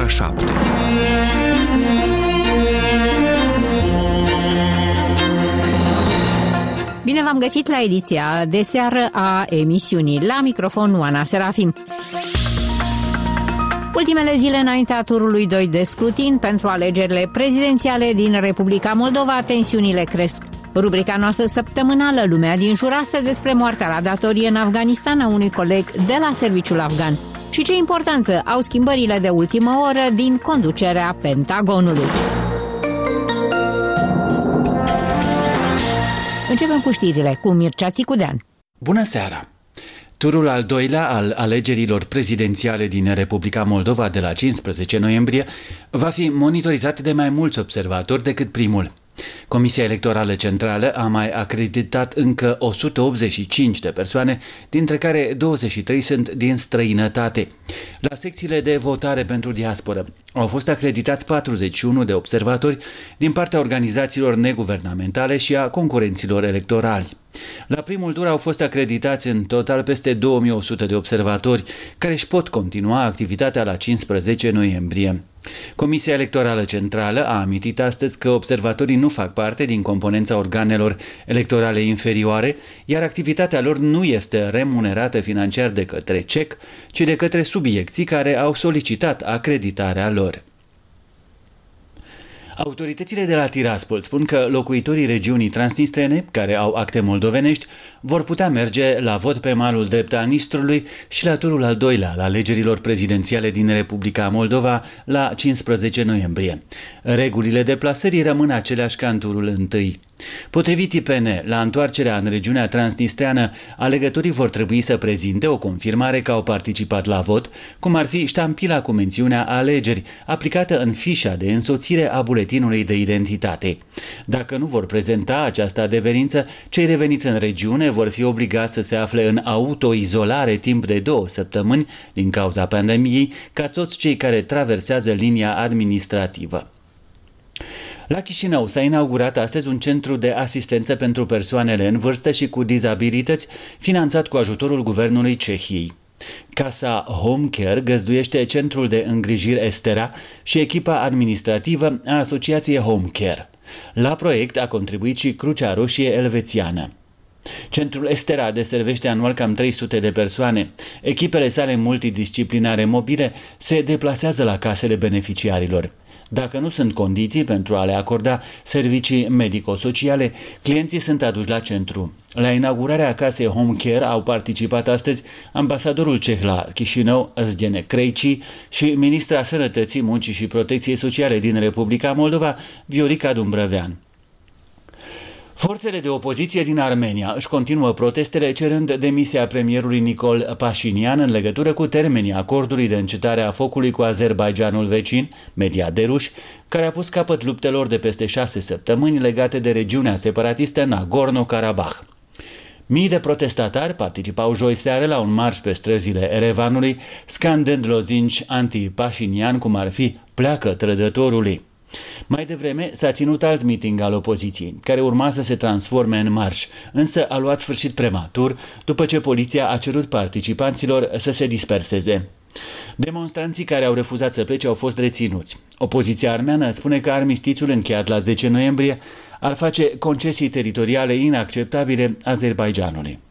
7. Bine v-am găsit la ediția de seară a emisiunii. La microfon Oana Serafim. Ultimele zile înaintea turului 2 de scrutin pentru alegerile prezidențiale din Republica Moldova, tensiunile cresc. Rubrica noastră săptămânală, Lumea din jur, astăzi despre moartea la datorie în Afganistan a unui coleg de la serviciul afgan. Și ce importanță au schimbările de ultimă oră din conducerea Pentagonului. Începem cu știrile cu Mircea Țicudean. Bună seara! Turul al doilea al alegerilor prezidențiale din Republica Moldova de la 15 noiembrie va fi monitorizat de mai mulți observatori decât primul. Comisia Electorală Centrală a mai acreditat încă 185 de persoane, dintre care 23 sunt din străinătate. La secțiile de votare pentru diasporă au fost acreditați 41 de observatori din partea organizațiilor neguvernamentale și a concurenților electorali. La primul tur au fost acreditați în total peste 2100 de observatori, care își pot continua activitatea la 15 noiembrie. Comisia Electorală Centrală a amintit astăzi că observatorii nu fac parte din componența organelor electorale inferioare, iar activitatea lor nu este remunerată financiar de către CEC, ci de către subiecții care au solicitat acreditarea lor. Autoritățile de la Tiraspol spun că locuitorii regiunii transnistrene, care au acte moldovenești, vor putea merge la vot pe malul drept al Nistrului și la turul al doilea al alegerilor prezidențiale din Republica Moldova la 15 noiembrie. Regulile deplasării rămân aceleași ca în turul întâi. Potrivit IPN, la întoarcerea în regiunea transnistreană, alegătorii vor trebui să prezinte o confirmare că au participat la vot, cum ar fi ștampila cu mențiunea alegeri, aplicată în fișa de însoțire a buletinului de identitate. Dacă nu vor prezenta această adeverință, cei reveniți în regiune vor fi obligați să se afle în autoizolare timp de 2 săptămâni din cauza pandemiei, ca toți cei care traversează linia administrativă. La Chișinău s-a inaugurat astăzi un centru de asistență pentru persoanele în vârstă și cu dizabilități, finanțat cu ajutorul Guvernului Cehiei. Casa Home Care găzduiește centrul de îngrijiri Estera și echipa administrativă a asociației Home Care. La proiect a contribuit și Crucea Roșie Elvețiană. Centrul Estera deservește anual cam 300 de persoane. Echipele sale multidisciplinare mobile se deplasează la casele beneficiarilor. Dacă nu sunt condiții pentru a le acorda servicii medico-sociale, clienții sunt aduși la centru. La inaugurarea casei Home Care au participat astăzi ambasadorul ceh la Chișinău, Zdeněk Krejci, și ministra Sănătății, Muncii și Protecției Sociale din Republica Moldova, Viorica Dumbrăvean. Forțele de opoziție din Armenia își continuă protestele cerând demisia premierului Nicol Pașinian în legătură cu termenii acordului de încetare a focului cu Azerbaidjanul vecin, mediat de ruși, care a pus capăt luptelor de peste 6 săptămâni legate de regiunea separatistă Nagorno-Karabakh. Mii de protestatari participau joi seară la un marș pe străzile Erevanului, scandând lozinci anti-Pașinian, cum ar fi "pleacă trădătorului". Mai devreme s-a ținut alt meeting al opoziției, care urma să se transforme în marș, însă a luat sfârșit prematur după ce poliția a cerut participanților să se disperseze. Demonstranții care au refuzat să plece au fost reținuți. Opoziția armeană spune că armistițiul încheiat la 10 noiembrie ar face concesii teritoriale inacceptabile Azerbaidjanului.